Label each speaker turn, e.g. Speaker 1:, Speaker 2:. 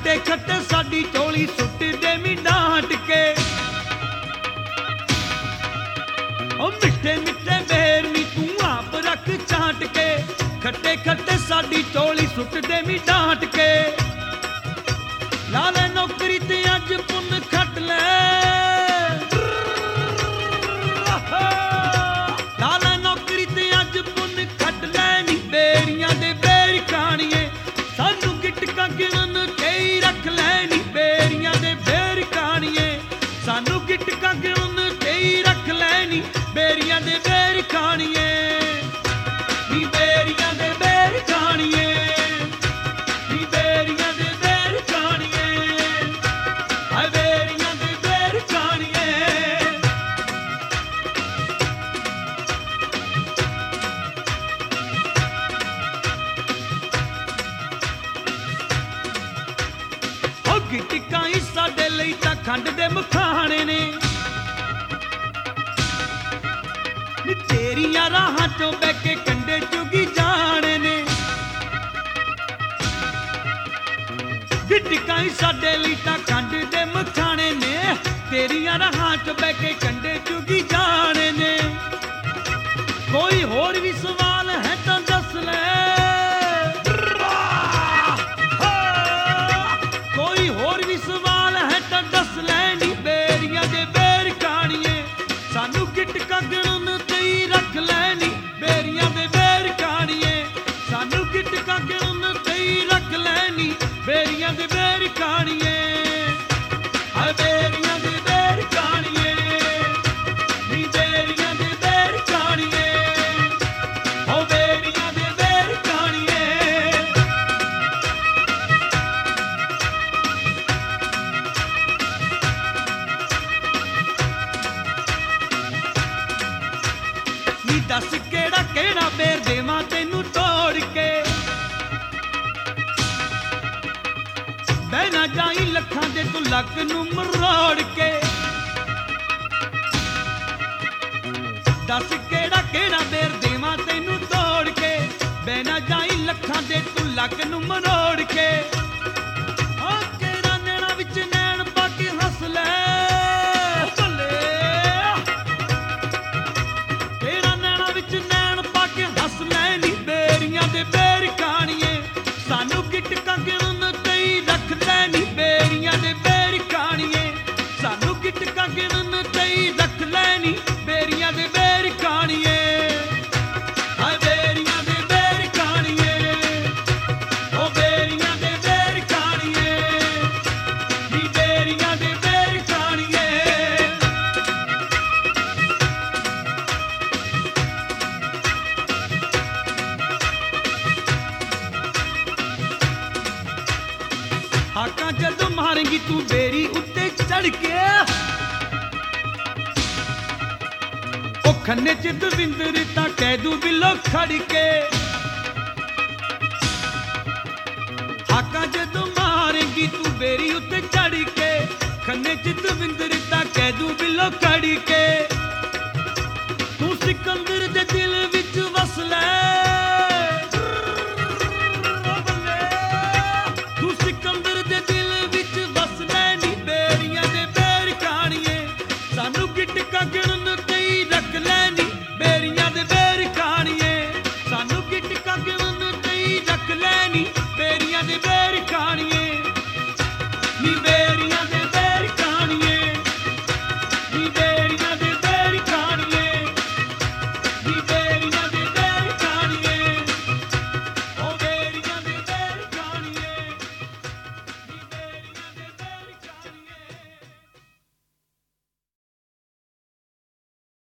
Speaker 1: खट्टे खट्टे साडी चोली सुट देवी डांट के। ओ मिठे मिठे बेर नी तू आप रख चाट के। खट्टे खट्टे साडी चोली सुट देवी डांट के। ला ले नौकरी ते अज पुन खट ले। ला ले नौकरी ते अज पुन खट ले नी बेरियां दे बेर काणीए। सानू गिटका गिणन ते ही रख ले नी बेरियां दे बेर काणीए। सानू गिटका गिणन ते ही रख ले नी बेरियां दे बेर काणीए। नी बेरियां दे बेर काणीए। नी बेरियां दे बेर काणीए। हाय बेरियां दे बेर काणीए। ओ गिटका ही साडे लई तां खंड दे मखाणे ने। नी तेरियां राहां चों बह के कंडे चुगी जाने ने। गिटका ही साडे लई तां खंड दे मखाणे ने। तेरियां राहां चों बह के कंडे चुगी जाने ने। कोई होर भी सवाल है तां दस ले। कोई होर भी सवाल है तां दस ले नी बेरियां दे बेर काणीए। सानू गिटका गिणन ते ही रख ले नी बेरियां दे बेर काणीए। सानू गिटका गिणन ते ही रख ले नी बेरियां दे बेर काणीए। हाय बेरियां दे बेर काणीए। नी बेरियां दे बेर काणीए। ओ बेरियां दे बेर काणीए। नी दस केड़ा केड़ा बेर देवां तैनू तोड़ के। बह ना जाई लखां दे तू लक नू मरोड़ के। दस केड़ा केड़ा बेर देवां तैनू तोड़ के। बह ना जाई लखां दे तू लक नू मरोड़ के। ओ केड़ा नैना विच नैन पा के हंस ले। तेरा नैना विच नैन पा के हंस ले नी बेरियां दे बेर काणीए। सानू गिटका गिणन ते ही रख ले नी बेरियां दे बेर काणीए। सानू गिटका गिणन ते ही रख ले नी बेरियां दे बेर काणीए। हाय बेरियां दे बेर काणीए। ओ बेरियां दे बेर काणीए। नी बेरियां दे बेर काणीए। हाकां जदों मारेंगी तू बेरी उत्ते चढ़ के। ओ खन्ने च दविंदर तां कह दूं बिलो खड़ के। हाकां जदों मारेंगी तू बेरी उत्ते चढ़ के। खन्ने च दविंदर